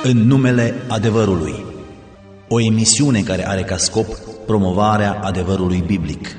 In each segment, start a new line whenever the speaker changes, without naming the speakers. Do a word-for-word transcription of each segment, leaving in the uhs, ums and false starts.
În numele adevărului. O emisiune care are ca scop promovarea adevărului biblic.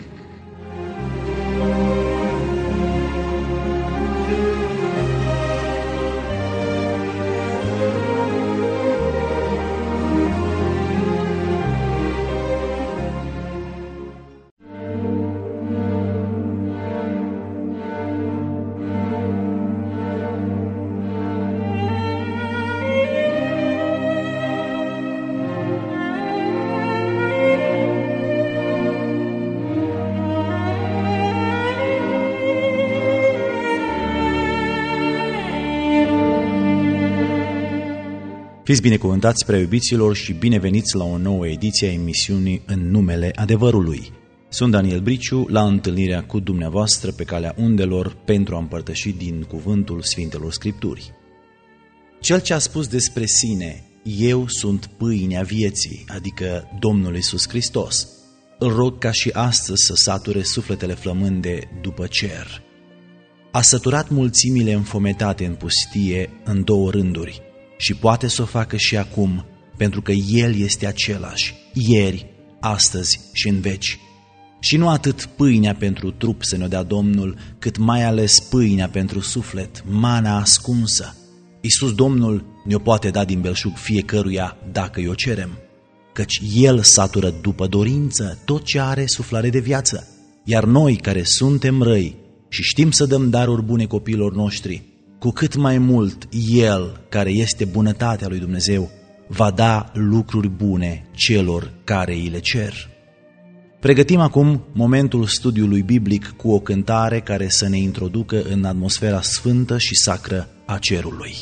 Fiți binecuvântați, prea iubiților, și bineveniți la o nouă ediție a emisiunii În numele adevărului. Sunt Daniel Briciu, la întâlnirea cu dumneavoastră pe calea undelor pentru a împărtăși din cuvântul Sfintelor Scripturi. Cel ce a spus despre sine, eu sunt pâinea vieții, adică Domnul Iisus Hristos, îl rog ca și astăzi să sature sufletele flămânde după cer. A săturat mulțimile înfometate în pustie în două rânduri, și poate să o facă și acum, pentru că El este același, ieri, astăzi și în veci. Și nu atât pâinea pentru trup să ne-o dea Domnul, cât mai ales pâinea pentru suflet, mana ascunsă. Iisus Domnul ne-o poate da din belșug fiecăruia dacă i-o cerem, căci El satură după dorință tot ce are suflare de viață, iar noi care suntem răi și știm să dăm daruri bune copiilor noștri, cu cât mai mult El, care este bunătatea lui Dumnezeu, va da lucruri bune celor care îi le cer. Pregătim acum momentul studiului biblic cu o cântare care să ne introducă în atmosfera sfântă și sacră a cerului.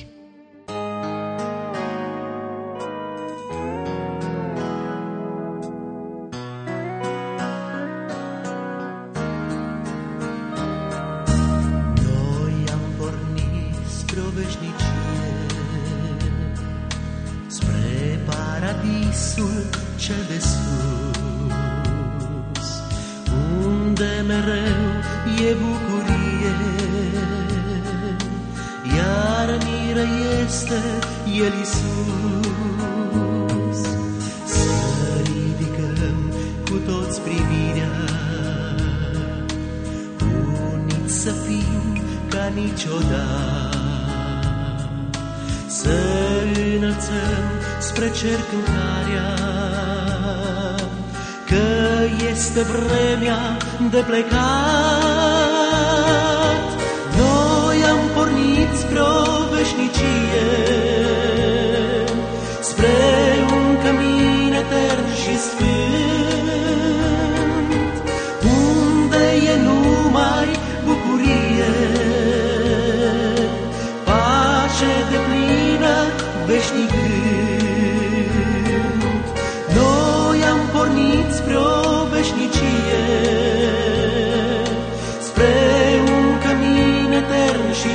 Cel de sus, unde mereu e bucurie, iar miră este El Iisus. Să ridicăm cu toți privirea, uniți să fim ca niciodată, să înălțăm spre cer cântarea, că este vremea de plecat. Noi am pornit spre o veșnicie, spre un cămin etern și sfânt, unde e numai bucurie, pace deplină, veșnic gând. Noi am pornit spre o veșnicie, spre un cămin etern și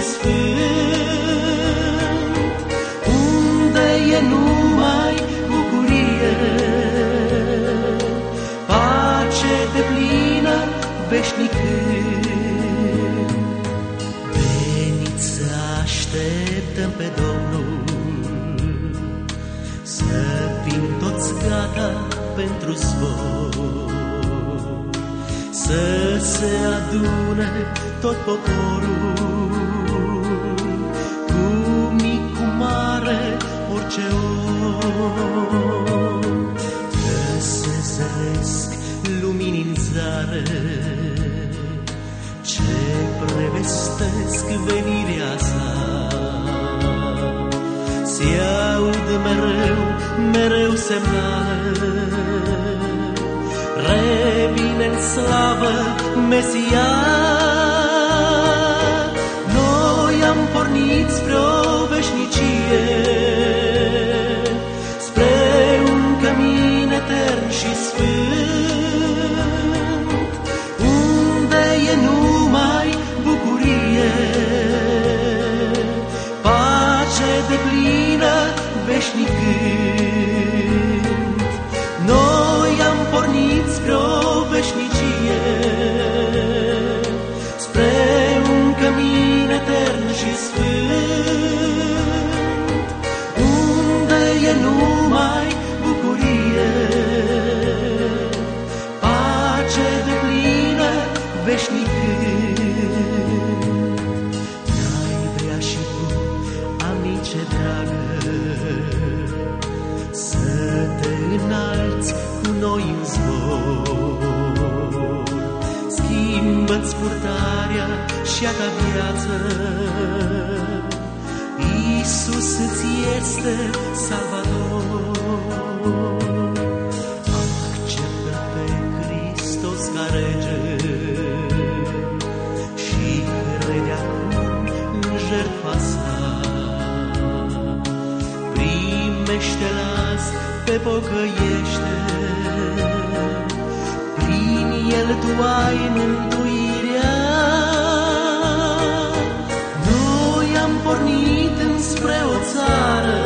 sfânt, unde e numai bucurie, pace deplină, veșnic gând. Veniți să așteptăm pe Domnul, să fim toți gata pentru zbor, să se adune tot poporul, cu mic, cu mare, orice om, că se zăresc lumini în zare, ce prevestesc venirea sa. Se aud mereu, mereu semnale, revine în slavă Mesia. Noi am pornit spre o veșnicie, spre un cămin etern și sfânt, unde e numai bucurie, pace deplină, veșnic gând. Noi am pornit spre o veșnicie, spre un cămin etern și sfânt, unde pace dragă, să te înalți cu noi în zbor. Schimbă-ți purtarea și-a ta viață, Iisus îți este Salvador. Acceptă pe Hristos ca Rege și crede acum în jertfa sa. Primește-L azi, te pocăiește, prin El tu ai mântuirea. Noi am pornit înspre o țară,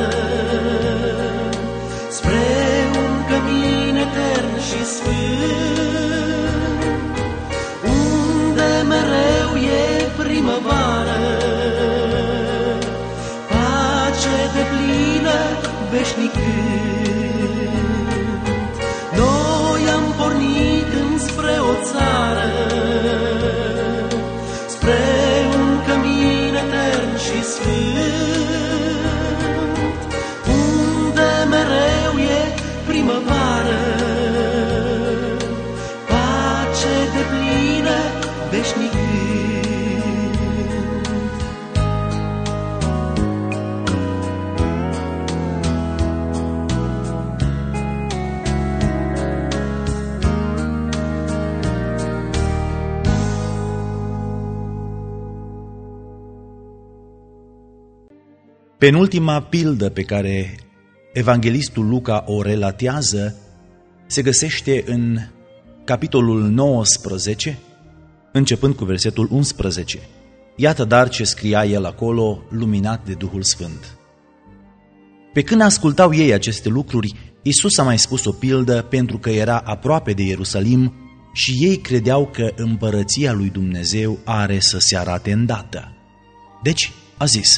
spre un cămin etern și sfânt, unde mereu e primăvară, pace deplină, veșnic cânt. Noi am pornit înspre o țară, spre un cămin etern și sfânt, unde mereu e primăvară, pace deplină, veșnic cânt.
Penultima pildă pe care evanghelistul Luca o relatează se găsește în capitolul nouăsprezece, începând cu versetul unsprezece. Iată dar ce scria el acolo, luminat de Duhul Sfânt. Pe când ascultau ei aceste lucruri, Iisus a mai spus o pildă pentru că era aproape de Ierusalim și ei credeau că împărăția lui Dumnezeu are să se arate îndată. Deci a zis: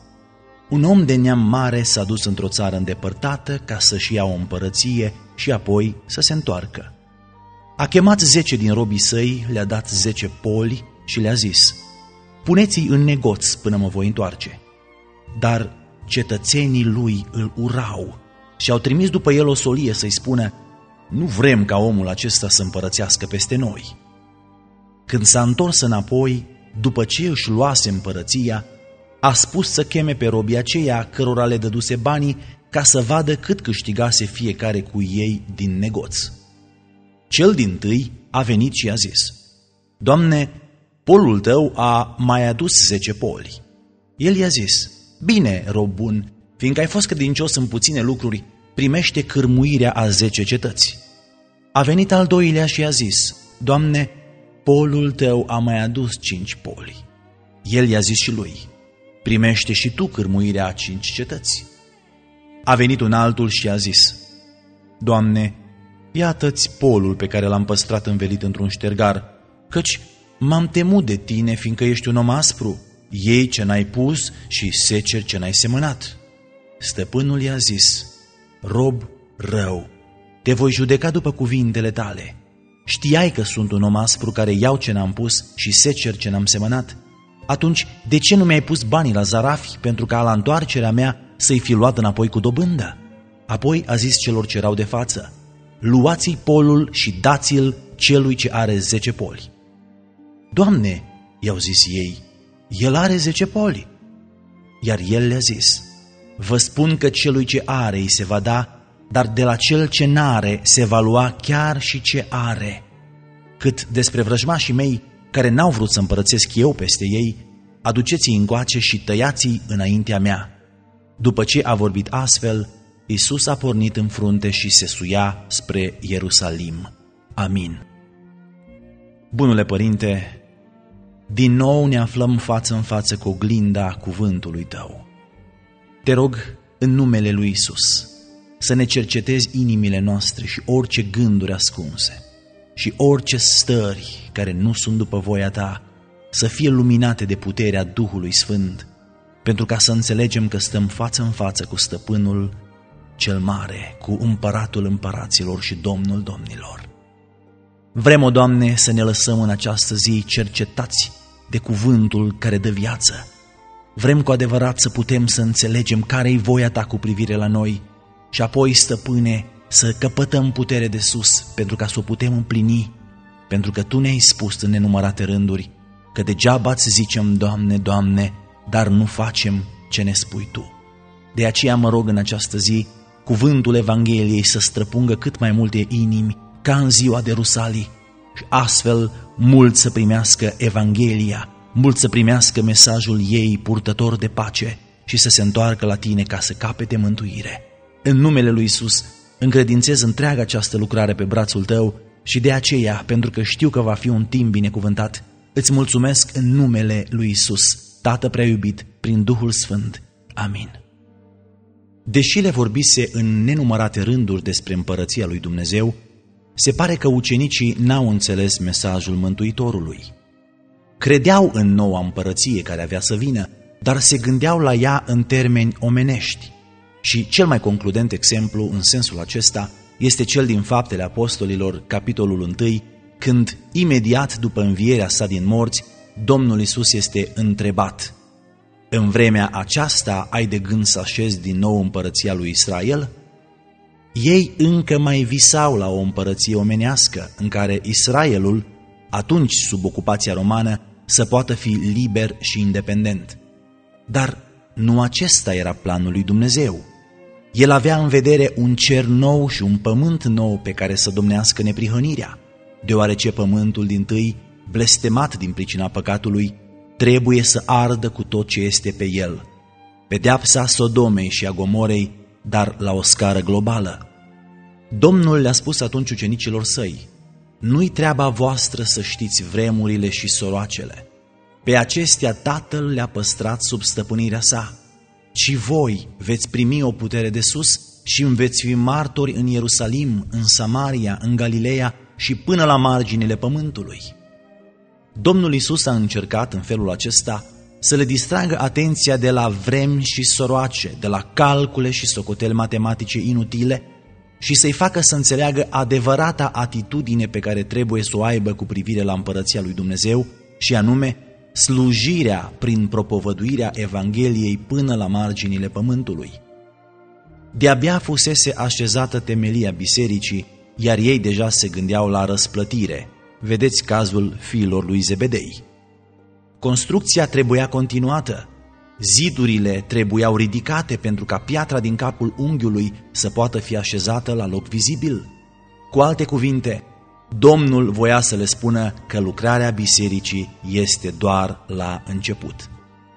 un om de neam mare s-a dus într-o țară îndepărtată ca să-și ia o împărăție și apoi să se întoarcă. A chemat zece din robii săi, le-a dat zece poli și le-a zis: puneți-i în negoț până mă voi întoarce. Dar cetățenii lui îl urau și au trimis după el o solie să-i spună: nu vrem ca omul acesta să împărățească peste noi. Când s-a întors înapoi, după ce își luase împărăția, a spus să cheme pe robii aceia cărora le dăduse banii ca să vadă cât câștigase fiecare cu ei din negoț. Cel dintâi a venit și a zis: Doamne, polul tău a mai adus zece poli. El i-a zis: bine, rob bun, fiindcă ai fost credincios în puține lucruri, primește cârmuirea a zece cetăți. A venit al doilea și a zis: Doamne, polul tău a mai adus cinci poli. El i-a zis și lui: primește și tu cârmuirea a cinci cetăți. A venit un altul și a zis: Doamne, iată-ți polul pe care l-am păstrat învelit într-un ștergar, căci m-am temut de tine, fiindcă ești un om aspru, iei ce n-ai pus și seceri ce n-ai semănat. Stăpânul i-a zis: rob rău, te voi judeca după cuvintele tale. Știai că sunt un om aspru care iau ce n-am pus și secer ce n-am semănat? Atunci, de ce nu mi-ai pus banii la zarafi pentru ca la întoarcerea mea să-i fi luat înapoi cu dobândă? Apoi a zis celor ce erau de față: luați-i polul și dați-l celui ce are zece poli. Doamne, i-au zis ei, el are zece poli. Iar el le-a zis: vă spun că celui ce are îi se va da, dar de la cel ce n-are se va lua chiar și ce are. Cât despre vrăjmașii mei, care n-au vrut să împărățesc eu peste ei, aduceți-i încoace și tăiați-i înaintea mea. După ce a vorbit astfel, Iisus a pornit în frunte și se suia spre Ierusalim. Amin. Bunule Părinte, din nou ne aflăm față în față cu oglinda cuvântului Tău. Te rog, în numele lui Iisus, să ne cercetezi inimile noastre și orice gânduri ascunse și orice stări care nu sunt după voia Ta să fie luminate de puterea Duhului Sfânt, pentru ca să înțelegem că stăm față în față cu Stăpânul cel Mare, cu Împăratul Împăraților și Domnul Domnilor. Vrem, o Doamne, să ne lăsăm în această zi cercetați de cuvântul care dă viață, Vrem cu adevărat să putem să înțelegem care-i voia Ta cu privire la noi și apoi, Stăpâne, să căpătăm putere de sus pentru ca să o putem împlini, pentru că Tu ne-ai spus în nenumărate rânduri că degeaba îți zicem, Doamne, Doamne, dar nu facem ce ne spui Tu. De aceea mă rog în această zi, cuvântul Evangheliei să străpungă cât mai multe inimi ca în ziua de Rusalii și astfel mulți să primească Evanghelia, mulți să primească mesajul ei purtător de pace și să se întoarcă la Tine ca să capete mântuire. În numele lui Iisus încredințez întreaga această lucrare pe brațul Tău și de aceea, pentru că știu că va fi un timp binecuvântat, îți mulțumesc în numele lui Iisus, Tată prea iubit, prin Duhul Sfânt. Amin. Deși le vorbise în nenumărate rânduri despre împărăția lui Dumnezeu, se pare că ucenicii n-au înțeles mesajul Mântuitorului. Credeau în noua împărăție care avea să vină, dar se gândeau la ea în termeni omenești. Și cel mai concludent exemplu în sensul acesta este cel din Faptele Apostolilor, capitolul unu, când, imediat după învierea sa din morți, Domnul Iisus este întrebat: în vremea aceasta ai de gând să așezi din nou împărăția lui Israel? Ei încă mai visau la o împărăție omenească în care Israelul, atunci sub ocupația romană, să poată fi liber și independent. Dar nu acesta era planul lui Dumnezeu. El avea în vedere un cer nou și un pământ nou pe care să domnească neprihănirea, deoarece pământul dintâi, blestemat din pricina păcatului, trebuie să ardă cu tot ce este pe el. Pedeapsa Sodomei și a Gomorei, dar la o scară globală. Domnul le-a spus atunci ucenicilor săi: nu-i treaba voastră să știți vremurile și soroacele. Pe acestea Tatăl le-a păstrat sub stăpânirea sa, ci voi veți primi o putere de sus și îmi veți fi martori în Ierusalim, în Samaria, în Galileea și până la marginile pământului. Domnul Iisus a încercat în felul acesta să le distragă atenția de la vremi și soroace, de la calcule și socoteli matematice inutile și să-i facă să înțeleagă adevărata atitudine pe care trebuie să o aibă cu privire la împărăția lui Dumnezeu și anume slujirea prin propovăduirea Evangheliei până la marginile pământului. De-abia fusese așezată temelia bisericii, iar ei deja se gândeau la răsplătire. Vedeți cazul fiilor lui Zebedei. Construcția trebuia continuată, zidurile trebuiau ridicate pentru ca piatra din capul unghiului să poată fi așezată la loc vizibil. Cu alte cuvinte, Domnul voia să le spună că lucrarea bisericii este doar la început.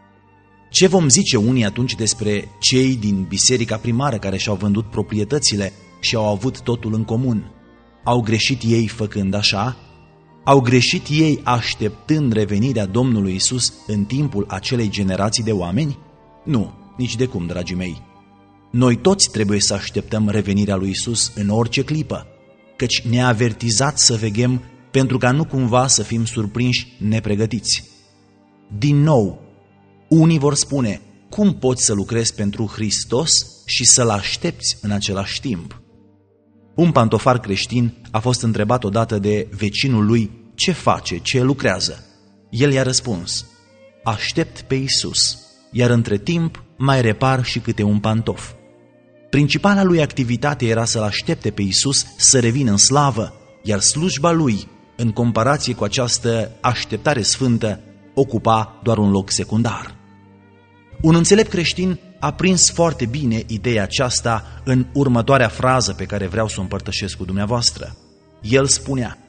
Ce vom zice unii atunci despre cei din biserica primară care și-au vândut proprietățile și au avut totul în comun? Au greșit ei făcând așa? Au greșit ei așteptând revenirea Domnului Iisus în timpul acelei generații de oameni? Nu, nici de cum, dragii mei. Noi toți trebuie să așteptăm revenirea lui Iisus în orice clipă, căci ne-a avertizat să veghem pentru ca nu cumva să fim surprinși nepregătiți. Din nou, unii vor spune: cum poți să lucrezi pentru Hristos și să-L aștepți în același timp? Un pantofar creștin a fost întrebat odată de vecinul lui ce face, ce lucrează. El i-a răspuns: aștept pe Iisus, iar între timp mai repar și câte un pantof. Principala lui activitate era să-L aștepte pe Iisus să revină în slavă, iar slujba lui, în comparație cu această așteptare sfântă, ocupa doar un loc secundar. Un înțelept creștin a prins foarte bine ideea aceasta în următoarea frază pe care vreau să o împărtășesc cu dumneavoastră. El spunea: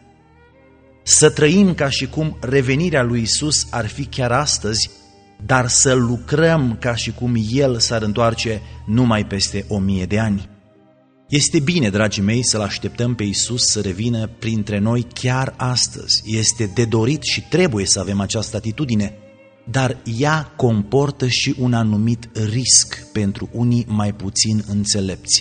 să trăim ca și cum revenirea lui Iisus ar fi chiar astăzi, dar să lucrăm ca și cum El s-ar întoarce numai peste o mie de ani. Este bine, dragii mei, să-L așteptăm pe Iisus să revină printre noi chiar astăzi. Este de dorit și trebuie să avem această atitudine, dar ea comportă și un anumit risc pentru unii mai puțin înțelepți.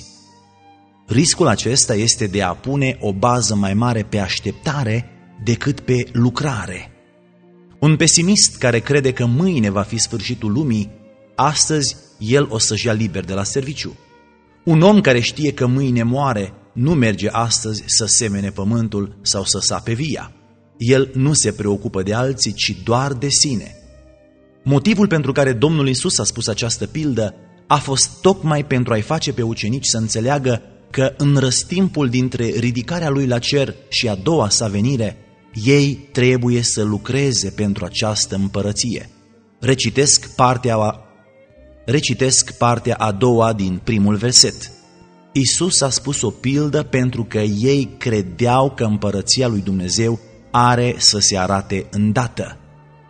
Riscul acesta este de a pune o bază mai mare pe așteptare decât pe lucrare. Un pesimist care crede că mâine va fi sfârșitul lumii, astăzi el o să-și ia liber de la serviciu. Un om care știe că mâine moare nu merge astăzi să semene pământul sau să sape via. El nu se preocupă de alții, ci doar de sine. Motivul pentru care Domnul Iisus a spus această pildă a fost tocmai pentru a-i face pe ucenici să înțeleagă că în răstimpul dintre ridicarea lui la cer și a doua sa venire, ei trebuie să lucreze pentru această împărăție. Recitesc partea, recitesc partea a doua din primul verset. Iisus a spus o pildă pentru că ei credeau că împărăția lui Dumnezeu are să se arate îndată.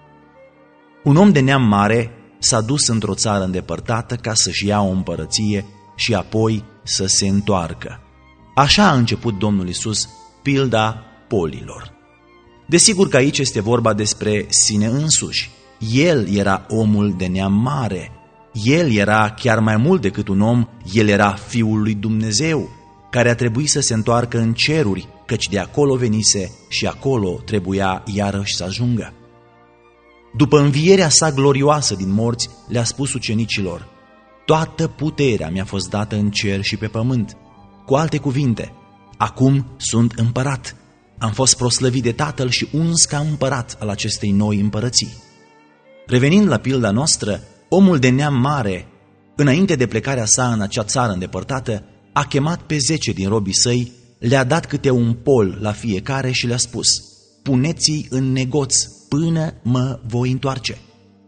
Un om de neam mare s-a dus într-o țară îndepărtată ca să-și ia o împărăție și apoi să se întoarcă. Așa a început Domnul Iisus pilda polilor. Desigur că aici este vorba despre sine însuși. El era omul de neam mare. El era chiar mai mult decât un om, el era Fiul lui Dumnezeu, care a trebuit să se întoarcă în ceruri, căci de acolo venise și acolo trebuia iarăși să ajungă. După învierea sa glorioasă din morți, le-a spus ucenicilor: toată puterea mi-a fost dată în cer și pe pământ. Cu alte cuvinte, acum sunt împărat. Am fost proslăvit de Tatăl și uns ca împărat al acestei noi împărății. Revenind la pilda noastră, omul de neam mare, înainte de plecarea sa în acea țară îndepărtată, a chemat pe zece din robii săi, le-a dat câte un pol la fiecare și le-a spus: puneți-i în negoț până mă voi întoarce.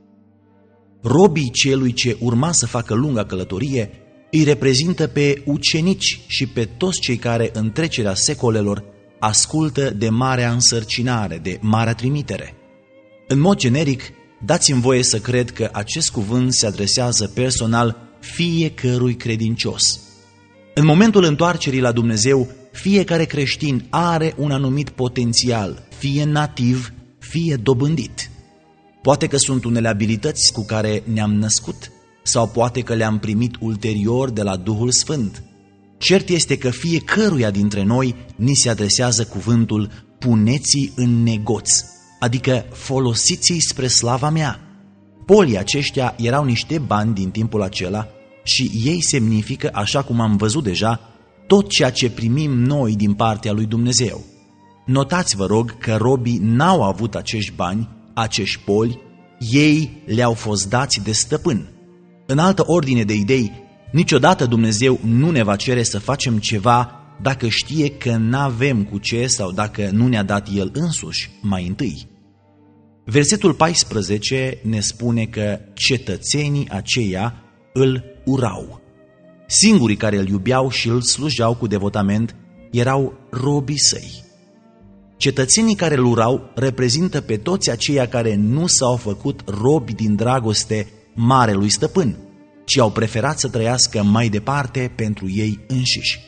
Robii celui ce urma să facă lunga călătorie îi reprezintă pe ucenici și pe toți cei care în trecerea secolelor ascultă de marea însărcinare, de marea trimitere. În mod generic, dați-mi voie să cred că acest cuvânt se adresează personal fiecărui credincios. În momentul întoarcerii la Dumnezeu, fiecare creștin are un anumit potențial, fie nativ, fie dobândit. Poate că sunt unele abilități cu care ne-am născut sau poate că le-am primit ulterior de la Duhul Sfânt. Cert este că fiecăruia dintre noi ni se adresează cuvântul puneți-i în negoț, adică folosiți-i spre slava mea. Polii aceștia erau niște bani din timpul acela și ei semnifică, așa cum am văzut deja, tot ceea ce primim noi din partea lui Dumnezeu. Notați, vă rog, că robii n-au avut acești bani, acești poli, ei le-au fost dați de stăpân. În altă ordine de idei, niciodată Dumnezeu nu ne va cere să facem ceva dacă știe că n-avem cu ce sau dacă nu ne-a dat El însuși mai întâi. Versetul paisprezece ne spune că cetățenii aceia îl urau. Singurii care îl iubeau și îl slujeau cu devotament erau robii săi. Cetățenii care îl urau reprezintă pe toți aceia care nu s-au făcut robi din dragoste marelui stăpân, ci au preferat să trăiască mai departe pentru ei înșiși.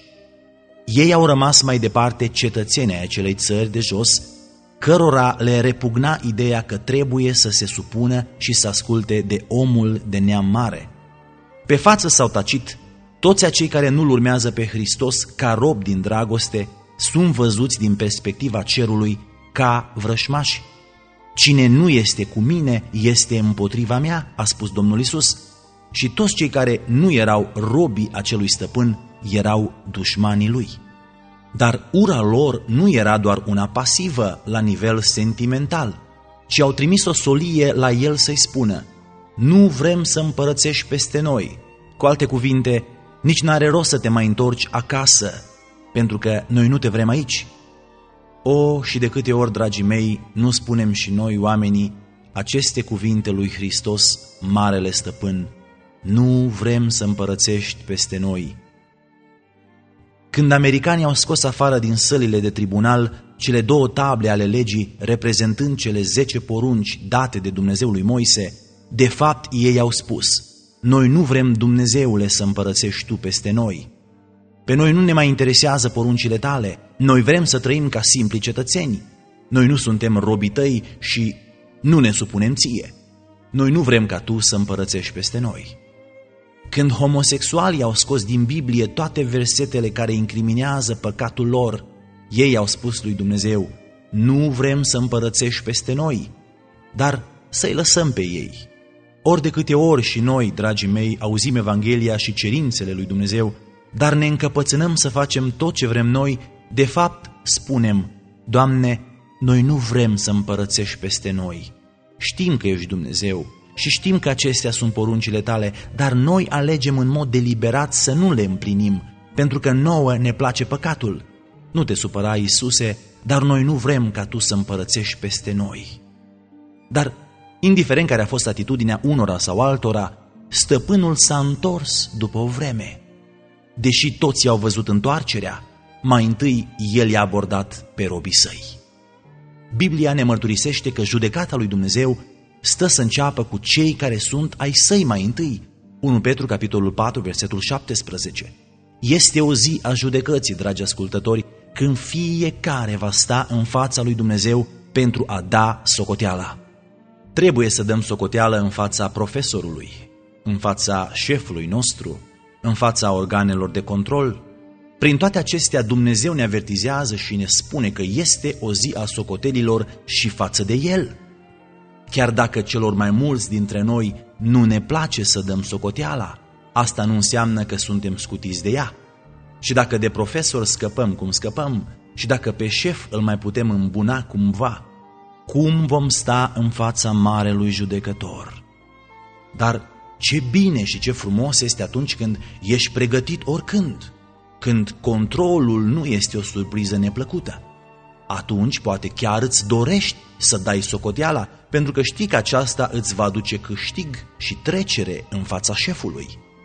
Ei au rămas mai departe cetățenii ai acelei țări de jos, cărora le repugna ideea că trebuie să se supună și să asculte de omul de neam mare. Pe față sau tacit, toți acei care nu-L urmează pe Hristos ca rob din dragoste sunt văzuți din perspectiva cerului ca vrășmași. Cine nu este cu mine este împotriva mea, a spus Domnul Iisus. Și toți cei care nu erau robii acelui stăpân erau dușmanii lui. Dar ura lor nu era doar una pasivă la nivel sentimental, ci au trimis o solie la el să-i spună: nu vrem să împărățești peste noi. Cu alte cuvinte, nici n-are rost să te mai întorci acasă, pentru că noi nu te vrem aici. O, și de câte ori, dragii mei, nu spunem și noi, oamenii, aceste cuvinte lui Hristos, Marele Stăpân: nu vrem să împărățești peste noi. Când americanii au scos afară din sălile de tribunal cele două table ale legii reprezentând cele zece porunci date de Dumnezeu lui Moise, de fapt ei au spus: noi nu vrem, Dumnezeule, să împărățești tu peste noi. Pe noi nu ne mai interesează poruncile tale, noi vrem să trăim ca simpli cetățeni. Noi nu suntem robii tăi și nu ne supunem ție. Noi nu vrem ca tu să împărățești peste noi. Când homosexualii au scos din Biblie toate versetele care incriminează păcatul lor, ei au spus lui Dumnezeu: nu vrem să împărățești peste noi, dar să-i lăsăm pe ei. Ori de câte ori și noi, dragii mei, auzim Evanghelia și cerințele lui Dumnezeu, dar ne încăpățânăm să facem tot ce vrem noi, de fapt spunem: Doamne, noi nu vrem să împărățești peste noi. Știm că ești Dumnezeu, și știm că acestea sunt poruncile tale, dar noi alegem în mod deliberat să nu le împlinim, pentru că nouă ne place păcatul. Nu te supăra, Iisuse, dar noi nu vrem ca tu să împărățești peste noi. Dar, indiferent care a fost atitudinea unora sau altora, stăpânul s-a întors după o vreme. Deși toți i-au văzut întoarcerea, mai întâi el i-a abordat pe robii săi. Biblia ne mărturisește că judecata lui Dumnezeu stă să înceapă cu cei care sunt ai săi mai întâi. unu Petru, capitolul patru, versetul șaptesprezece. Este o zi a judecății, dragi ascultători, când fiecare va sta în fața lui Dumnezeu pentru a da socoteala. Trebuie să dăm socoteală în fața profesorului, în fața șefului nostru, în fața organelor de control. Prin toate acestea, Dumnezeu ne avertizează și ne spune că este o zi a socotelilor și față de El. Chiar dacă celor mai mulți dintre noi nu ne place să dăm socoteala, asta nu înseamnă că suntem scutiți de ea. Și dacă de profesor scăpăm cum scăpăm, și dacă pe șef îl mai putem îmbuna cumva, cum vom sta în fața Marelui Judecător? Dar ce bine și ce frumos este atunci când ești pregătit oricând, când controlul nu este o surpriză neplăcută. Atunci poate chiar îți dorești să dai socoteala, pentru că știi că aceasta îți va aduce câștig și trecere în fața șefului.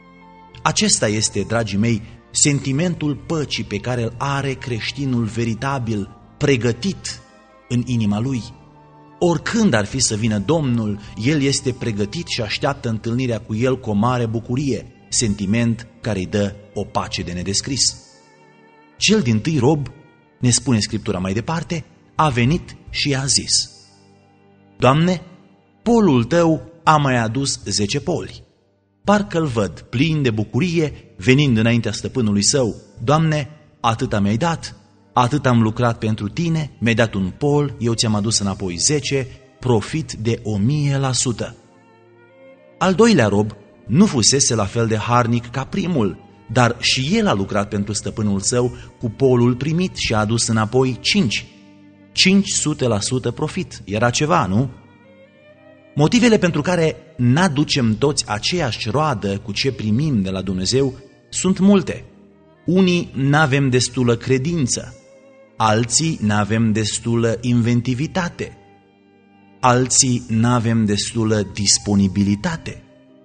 Acesta este, dragii mei, sentimentul păcii pe care îl are creștinul veritabil, pregătit în inima lui. Oricând ar fi să vină Domnul, el este pregătit și așteaptă întâlnirea cu el cu o mare bucurie, sentiment care îi dă o pace de nedescris. Cel dintâi rob, ne spune Scriptura mai departe, a venit și i-a zis: Doamne, polul tău a mai adus zece poli. Parcă-l văd plin de bucurie, venind înaintea stăpânului său: Doamne, atâta mi-ai dat, atât am lucrat pentru tine, mi-ai dat un pol, eu ți-am adus înapoi zece, profit de o mie la sută. Al doilea rob nu fusese la fel de harnic ca primul, dar și el a lucrat pentru stăpânul său cu polul primit și a adus înapoi cinci. cinci sute la sută profit. Era ceva, nu? Motivele pentru care n-aducem toți aceeași roadă cu ce primim de la Dumnezeu sunt multe. Unii n-avem destulă credință, alții n-avem destulă inventivitate, alții n-avem destulă disponibilitate.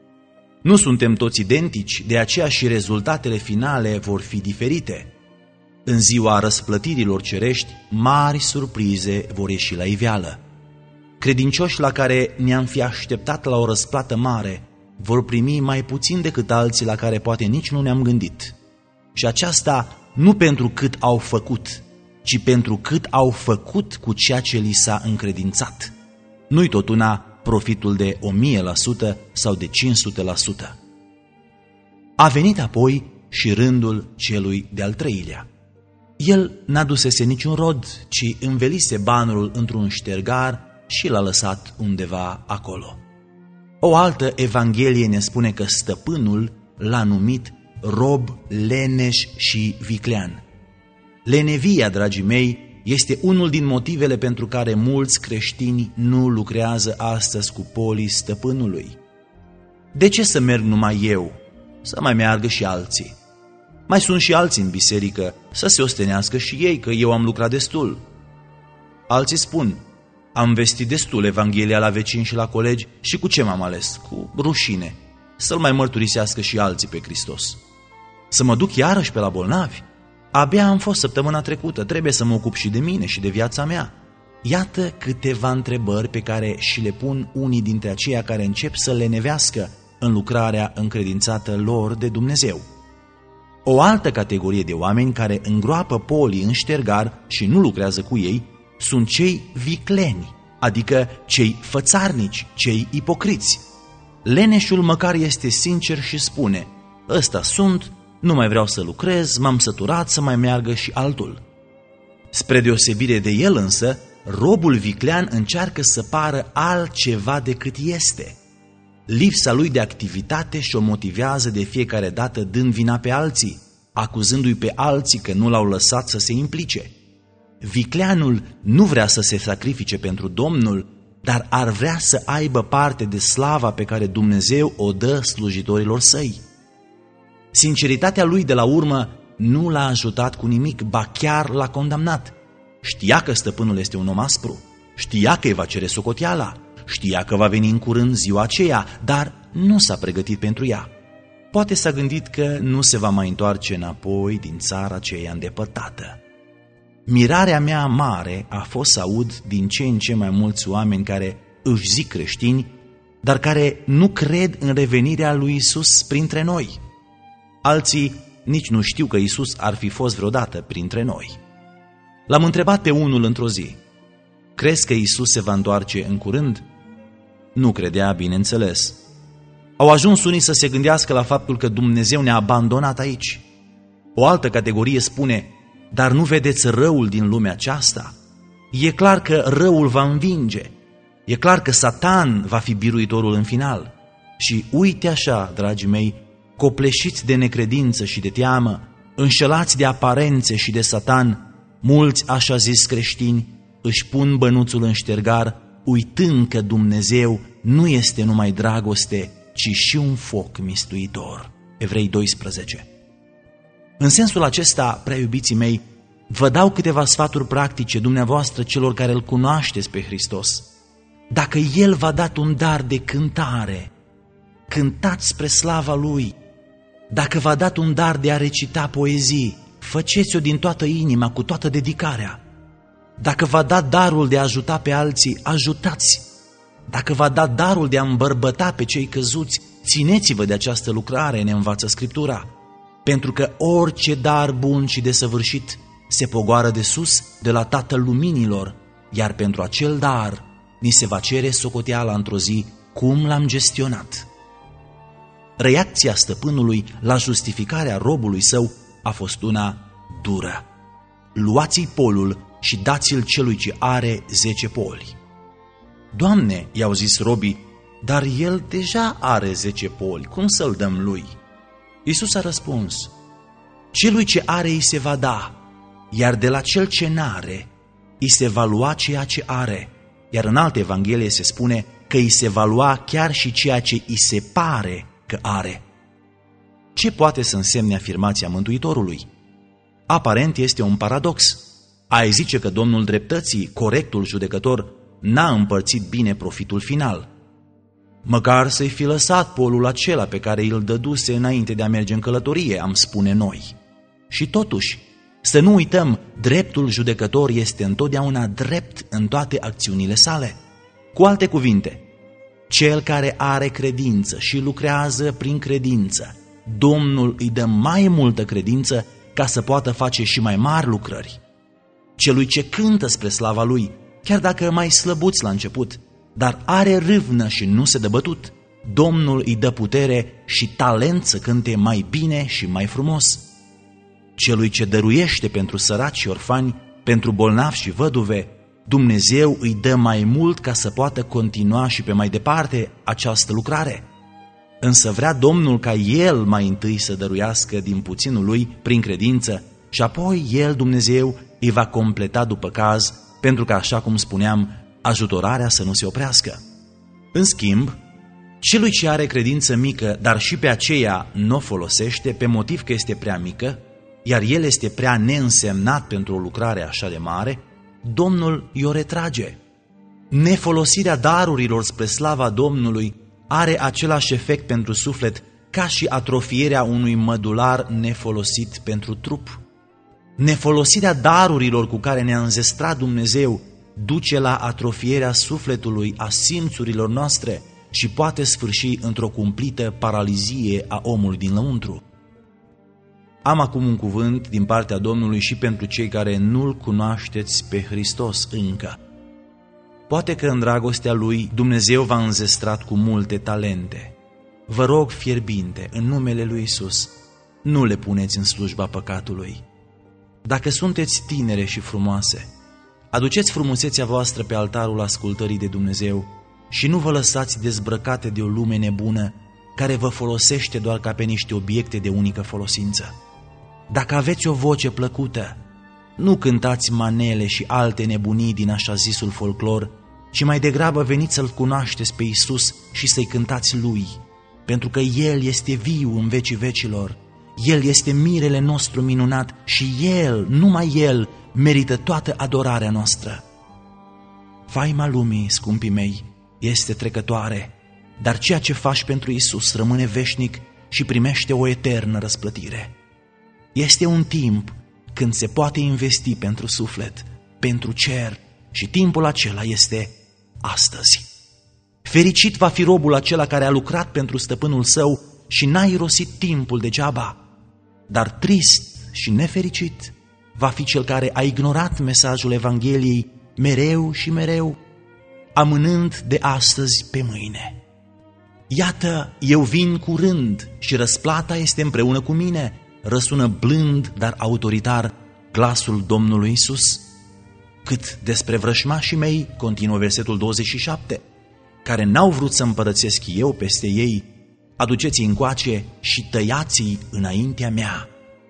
Nu suntem toți identici, de aceea și rezultatele finale vor fi diferite. În ziua răsplătirilor cerești, mari surprize vor ieși la iveală. Credincioși la care ne-am fi așteptat la o răsplată mare vor primi mai puțin decât alții la care poate nici nu ne-am gândit. Și aceasta nu pentru cât au făcut, ci pentru cât au făcut cu ceea ce li s-a încredințat. Nu-i tot una profitul de o mie la sută sau de cinci sute la sută. A venit apoi și rândul celui de-al treilea. El n-adusese niciun rod, ci învelise banul într-un ștergar și l-a lăsat undeva acolo. O altă evanghelie ne spune că stăpânul l-a numit rob leneș și viclean. Lenevia, dragii mei, este unul din motivele pentru care mulți creștini nu lucrează astăzi cu polii stăpânului. De ce să merg numai eu? Să mai meargă și alții. Mai sunt și alții în biserică, să se ostenească și ei că eu am lucrat destul. Alții spun: am vestit destul Evanghelia la vecini și la colegi și cu ce m-am ales? Cu rușine. Să-L mai mărturisească și alții pe Hristos. Să mă duc iarăși pe la bolnavi? Abia am fost săptămâna trecută, trebuie să mă ocup și de mine și de viața mea. Iată câteva întrebări pe care și le pun unii dintre aceia care încep să lenevească în lucrarea încredințată lor de Dumnezeu. O altă categorie de oameni care îngroapă polii în ștergar și nu lucrează cu ei sunt cei vicleni, adică cei fățarnici, cei ipocriți. Leneșul măcar este sincer și spune: ăsta sunt, nu mai vreau să lucrez, m-am săturat să mai meargă și altul. Spre deosebire de el însă, robul viclean încearcă să pară altceva decât este. Lipsa lui de activitate și-o motivează de fiecare dată dând vina pe alții, acuzându-i pe alții că nu l-au lăsat să se implice. Vicleanul nu vrea să se sacrifice pentru Domnul, dar ar vrea să aibă parte de slava pe care Dumnezeu o dă slujitorilor săi. Sinceritatea lui de la urmă nu l-a ajutat cu nimic, ba chiar l-a condamnat. Știa că stăpânul este un om aspru, știa că îi va cere socoteala, știa că va veni în curând ziua aceea, dar nu s-a pregătit pentru ea. Poate s-a gândit că nu se va mai întoarce înapoi din țara aceea îndepărtată. Mirarea mea mare a fost să aud din ce în ce mai mulți oameni care își zic creștini, dar care nu cred în revenirea lui Iisus printre noi. Alții nici nu știu că Iisus ar fi fost vreodată printre noi. L-am întrebat pe unul într-o zi: crezi că Iisus se va întoarce în curând? Nu credea, bineînțeles. Au ajuns unii să se gândească la faptul că Dumnezeu ne-a abandonat aici. O altă categorie spune: dar nu vedeți răul din lumea aceasta? E clar că răul va învinge. E clar că Satan va fi biruitorul în final. Și uite așa, dragii mei, copleșiți de necredință și de teamă, înșelați de aparențe și de Satan, mulți așa zis creștini își pun bănuțul în ștergar, uitând că Dumnezeu nu este numai dragoste, ci și un foc mistuitor. Evrei doisprezece. În sensul acesta, prea iubiții mei, vă dau câteva sfaturi practice dumneavoastră celor care îl cunoașteți pe Hristos. Dacă El v-a dat un dar de cântare, cântați spre slava Lui. Dacă v-a dat un dar de a recita poezii, faceți-o din toată inima, cu toată dedicarea. Dacă v-a dat darul de a ajuta pe alții, ajutați. Dacă v-a dat darul de a îmbărbăta pe cei căzuți, țineți-vă de această lucrare, ne învață Scriptura. Pentru că orice dar bun și desăvârșit se pogoară de sus, de la Tatăl Luminilor, iar pentru acel dar ni se va cere socoteala într-o zi cum l-am gestionat. Reacția stăpânului la justificarea robului său a fost una dură. Luați-i polul și dați-l celui ce are zece poli. Doamne, i-au zis robii, dar el deja are zece poli, cum să-l dăm lui? Iisus a răspuns: celui ce are îi se va da, iar de la cel ce n-are îi se va lua ceea ce are. Iar în alte evanghelie se spune că îi se va lua chiar și ceea ce îi se pare că are. Ce poate să însemne afirmația Mântuitorului? Aparent este un paradox. Ai zice că Domnul dreptății, corectul judecător, n-a împărțit bine profitul final. Măcar să-i fi lăsat polul acela pe care îl dăduse înainte de a merge în călătorie, am spune noi. Și totuși, să nu uităm, dreptul judecător este întotdeauna drept în toate acțiunile sale. Cu alte cuvinte, cel care are credință și lucrează prin credință, Domnul îi dă mai multă credință ca să poată face și mai mari lucrări. Celui ce cântă spre slava lui, chiar dacă mai slăbuț la început, dar are râvnă și nu se dă bătut, Domnul îi dă putere și talent să cânte mai bine și mai frumos. Celui ce dăruiește pentru săraci și orfani, pentru bolnavi și văduve, Dumnezeu îi dă mai mult ca să poată continua și pe mai departe această lucrare. Însă vrea Domnul ca El mai întâi să dăruiască din puținul lui prin credință și apoi El, Dumnezeu, îi va completa după caz, pentru că, așa cum spuneam, ajutorarea să nu se oprească. În schimb, celui ce are credință mică, dar și pe aceea nu o folosește pe motiv că este prea mică, iar el este prea neînsemnat pentru o lucrare așa de mare, Domnul i-o retrage. Nefolosirea darurilor spre slava Domnului are același efect pentru suflet ca și atrofierea unui mădular nefolosit pentru trup. Nefolosirea darurilor cu care ne-a înzestrat Dumnezeu duce la atrofierea sufletului, a simțurilor noastre și poate sfârși într-o cumplită paralizie a omului din lăuntru. Am acum un cuvânt din partea Domnului și pentru cei care nu-L cunoașteți pe Hristos încă. Poate că în dragostea Lui Dumnezeu v-a înzestrat cu multe talente. Vă rog fierbinte, în numele Lui Iisus, nu le puneți în slujba păcatului. Dacă sunteți tinere și frumoase, aduceți frumusețea voastră pe altarul ascultării de Dumnezeu și nu vă lăsați dezbrăcate de o lume nebună care vă folosește doar ca pe niște obiecte de unică folosință. Dacă aveți o voce plăcută, nu cântați manele și alte nebunii din așa zisul folclor, ci mai degrabă veniți să-L cunoașteți pe Iisus și să-i cântați Lui, pentru că El este viu în vecii vecilor, El este mirele nostru minunat și El, numai El, merită toată adorarea noastră. Faima lumii, scumpii mei, este trecătoare, dar ceea ce faci pentru Iisus rămâne veșnic și primește o eternă răsplătire. Este un timp când se poate investi pentru suflet, pentru cer, și timpul acela este astăzi. Fericit va fi robul acela care a lucrat pentru stăpânul său și n-a irosit timpul degeaba, dar trist și nefericit va fi cel care a ignorat mesajul Evangheliei mereu și mereu, amânând de astăzi pe mâine. Iată, eu vin curând și răsplata este împreună cu mine, răsună blând, dar autoritar glasul Domnului Iisus. Cât despre vrășmașii mei, continuă versetul douăzeci și șapte, care n-au vrut să împărățesc eu peste ei, aduceți-i încoace și tăiați-i înaintea mea.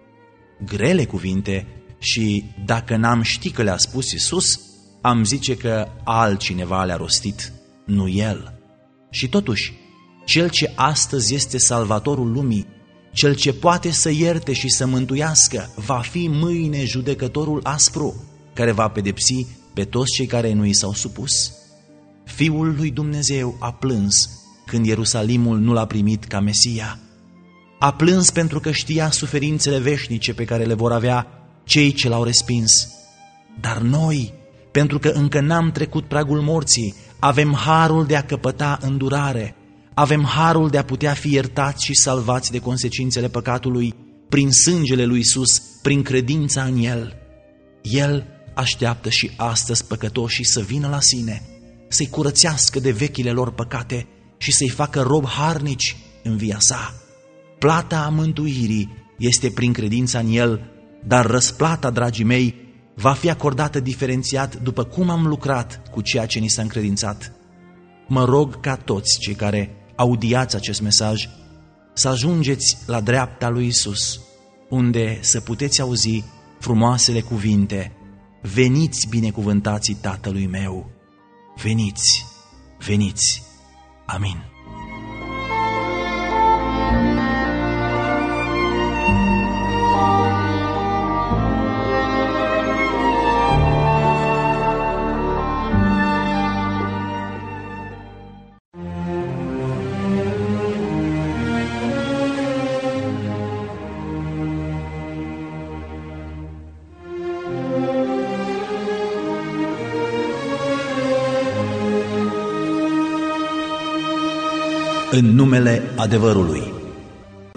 Grele cuvinte și dacă n-am ști că le-a spus Iisus, am zice că altcineva le-a rostit, nu El. Și totuși, Cel ce astăzi este salvatorul lumii, Cel ce poate să ierte și să mântuiască, va fi mâine judecătorul aspru, care va pedepsi pe toți cei care nu i s-au supus. Fiul lui Dumnezeu a plâns când Ierusalimul nu l-a primit ca Mesia. A plâns pentru că știa suferințele veșnice pe care le vor avea cei ce l-au respins. Dar noi, pentru că încă n-am trecut pragul morții, avem harul de a căpăta îndurare, avem harul de a putea fi iertați și salvați de consecințele păcatului prin sângele lui Iisus, prin credința în El. El așteaptă și astăzi păcătoșii să vină la sine, să-i curățească de vechile lor păcate și să-i facă rob harnici în via sa. Plata mântuirii este prin credința în El, dar răsplata, dragii mei, va fi acordată diferențiat după cum am lucrat cu ceea ce ni s-a încredințat. Mă rog ca toți cei care audiați acest mesaj să ajungeți la dreapta lui Iisus, unde să puteți auzi frumoasele cuvinte: veniți binecuvântații Tatălui meu, veniți, veniți, amin. În numele adevărului.